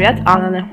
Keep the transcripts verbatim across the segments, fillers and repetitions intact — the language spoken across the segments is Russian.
Привет, Анна.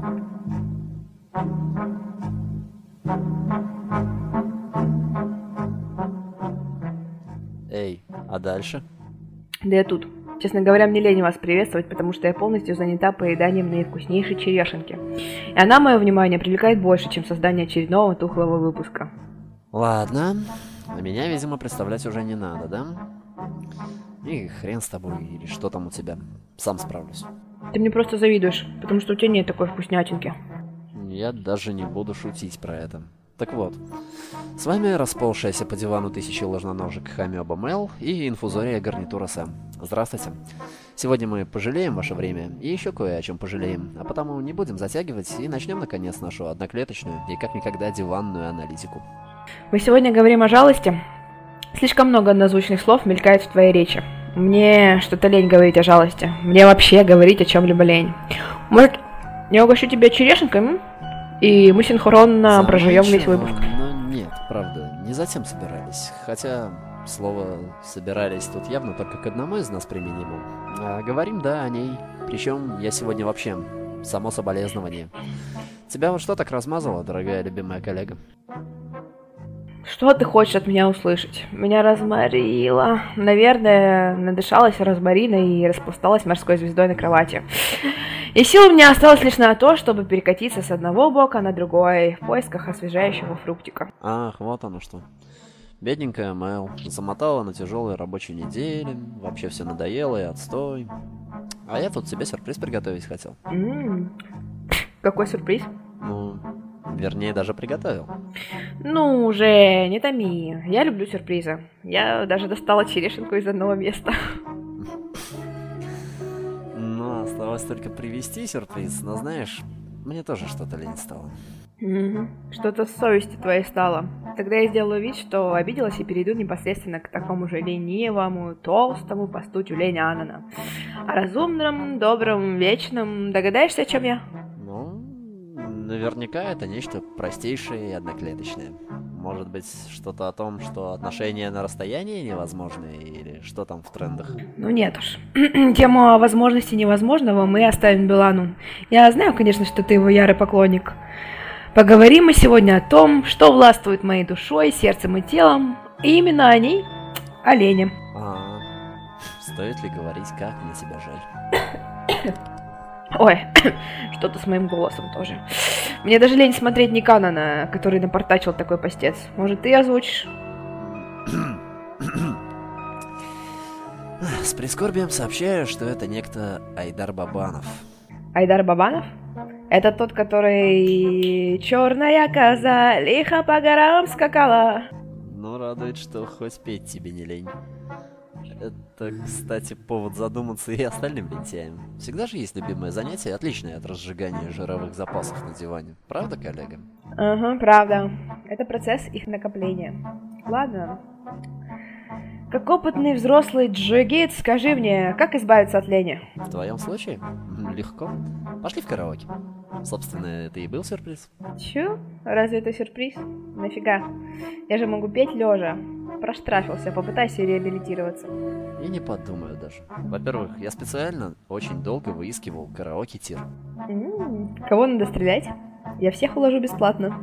Эй, а дальше? Да я тут. Честно говоря, мне лень вас приветствовать, потому что я полностью занята поеданием наивкуснейшей черешенки. И она мое внимание привлекает больше, чем создание очередного тухлого выпуска. Ладно, а меня, видимо, представлять уже не надо, да? И хрен с тобой, или что там у тебя. Сам справлюсь. Ты мне просто завидуешь, потому что у тебя нет такой вкуснятинки. Я даже не буду шутить про это. Так вот, с вами расползшаяся по дивану тысячи ложноножек Хамёба Мел и инфузория гарнитура Сэм. Здравствуйте. Сегодня мы пожалеем ваше время и еще кое о чем пожалеем, а потому не будем затягивать и начнем наконец нашу одноклеточную и как никогда диванную аналитику. Мы сегодня говорим о жалости. Слишком много однозвучных слов мелькает в твоей речи. Мне что-то лень говорить о жалости. Мне вообще говорить о чем-либо лень. Может, я угощу тебя черешенкой, м? И мы синхронно Заманчиво, прожуем весь выпуск. но нет, правда, не затем собирались. Хотя слово «собирались» тут явно только к одному из нас применимо. А говорим, да, о ней. Причем я сегодня вообще само соболезнование. Тебя вот что так размазало, дорогая любимая коллега? Что ты хочешь от меня услышать? Меня разморило. Наверное, надышалась розмарина и распласталась морской звездой на кровати. И сил у меня осталось лишь на то, чтобы перекатиться с одного бока на другой в поисках освежающего фруктика. Ах, вот оно что. Бедненькая Мэл замотала на тяжелой рабочей неделе, вообще все надоело и отстой. А я тут себе сюрприз приготовить хотел. М-м-м. Какой сюрприз? Ну, вернее, даже приготовил. Ну уже, не томи. Я люблю сюрпризы. Я даже достала черешенку из одного места. Ну, осталось только привезти сюрприз, но знаешь, мне тоже что-то лень стало. Угу. Что-то с совестью твоей стало. Тогда я сделаю вид, что обиделась и перейду непосредственно к такому же ленивому, толстому посту тюлень Анана. О разумном, добром, вечном. Догадаешься, о чем я? Ну, наверняка это нечто простейшее и одноклеточное. Может быть, что-то о том, что отношения на расстоянии невозможны, или что там в трендах? Ну нет уж. Тему о возможности невозможного мы оставим Билану. Я знаю, конечно, что ты его ярый поклонник. Поговорим мы сегодня о том, что властвует моей душой, сердцем и телом, и именно о ней, о Лене. А, стоит ли говорить, как мне тебя жаль? Ой, что-то с моим голосом тоже. Мне даже лень смотреть Никанана, который напортачил такой постец. Может, ты озвучишь? С прискорбием сообщаю, что это некто Айдар Бабанов. Айдар Бабанов? Это тот, который... Черная коза лихо по горам скакала. Ну, радует, что хоть петь тебе не лень. Это, кстати, повод задуматься и остальным лентяям. Всегда же есть любимое занятие, отличное от разжигания жировых запасов на диване. Правда, коллега? Ага, правда. Это процесс их накопления. Ладно. Как опытный взрослый джигит, скажи мне, как избавиться от лени? В твоем случае? Легко. Пошли в караоке. Собственно, это и был сюрприз. Чё? Разве это сюрприз? Нафига? Я же могу петь лежа. Проштрафился, попытайся реабилитироваться. И не подумаю даже. Во-первых, я специально очень долго выискивал караоке-тир. М-м, кого надо стрелять? Я всех уложу бесплатно.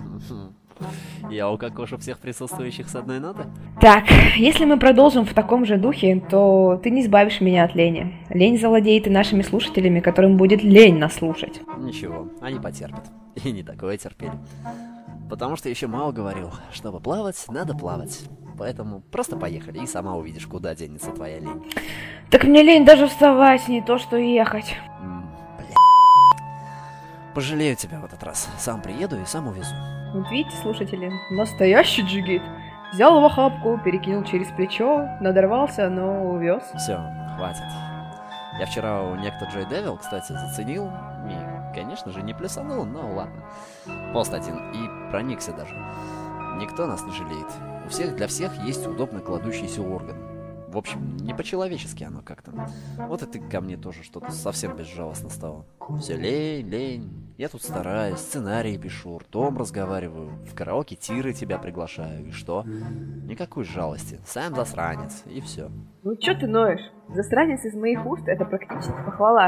Я укокошу всех присутствующих с одной ноты? Так, если мы продолжим в таком же духе, то ты не избавишь меня от лени. Лень завладеет и нашими слушателями, которым будет лень нас слушать. Ничего, они потерпят. И не такое терпели. Потому что еще мало говорил, чтобы плавать, надо плавать. Поэтому просто поехали, и сама увидишь, куда денется твоя лень. Так мне лень даже вставать, не то что ехать. М, бля. Пожалею тебя в этот раз. Сам приеду и сам увезу. Вот видите, слушатели, настоящий джигит. Взял в охапку, перекинул через плечо, надорвался, но увез. Все, хватит. Я вчера у некто Джой Девил, кстати, заценил. И, конечно же, не плюсанул, но ладно. Пост один. И проникся даже. Никто нас не жалеет. У всех для всех есть удобно кладущийся орган. В общем, не по-человечески оно как-то. Вот и ты ко мне тоже что-то совсем безжалостно стало. Все лень, лень. Я тут стараюсь, сценарии пишу, ртом разговариваю, в караоке тиры тебя приглашаю. И что? Никакой жалости. Сам засранец. И все. Ну чё ты ноешь? Засранец из моих уст — это практически похвала.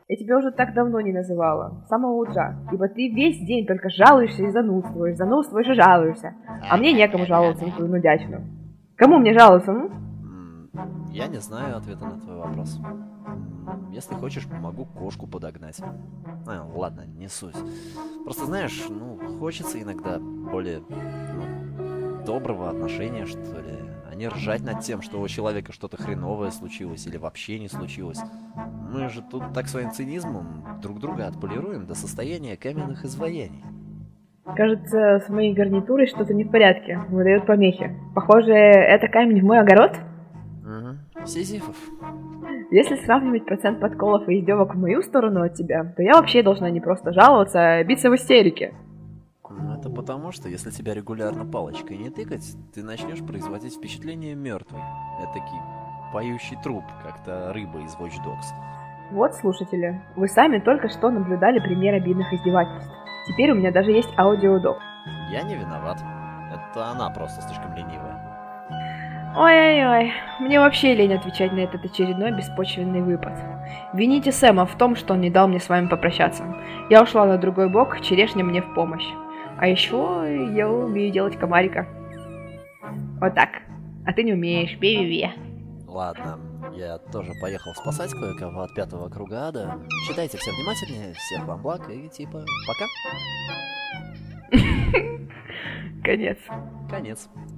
Я тебя уже так давно не называла, с самого утра, ибо ты весь день только жалуешься и занудствуешь, занудствуешь и жалуешься, а мне некому жаловаться на твою нудятину. Кому мне жаловаться, ну? Я не знаю ответа на твой вопрос. Если хочешь, могу кошку подогнать. А, ладно, не суть. Просто знаешь, ну, хочется иногда более, ну, доброго отношения, что ли. А не ржать над тем, что у человека что-то хреновое случилось или вообще не случилось. Мы же тут так своим цинизмом друг друга отполируем до состояния каменных изваяний. Кажется, с моей гарнитурой что-то не в порядке, выдает помехи. Похоже, это камень в мой огород? Угу. Сизифов. Если сравнивать процент подколов и издевок в мою сторону от тебя, то я вообще должна не просто жаловаться, а биться в истерике. Ну, это потому, что если тебя регулярно палочкой не тыкать, ты начнешь производить впечатление мертвой. Этакий поющий труп, как-то рыба из Watch Dogs. Вот, слушатели, вы сами только что наблюдали пример обидных издевательств. Теперь у меня даже есть аудиодок. Я не виноват. Это она просто слишком ленивая. Ой-ой-ой, мне вообще лень отвечать на этот очередной беспочвенный выпад. Вините Сэма в том, что он не дал мне с вами попрощаться. Я ушла на другой бок, черешня мне в помощь. А еще я умею делать комарика. Вот так. А ты не умеешь, бе-бе-бе. Ладно, я тоже поехал спасать кое-кого от пятого круга ада. Читайте все внимательнее, всех вам благ и типа пока. Конец. Конец.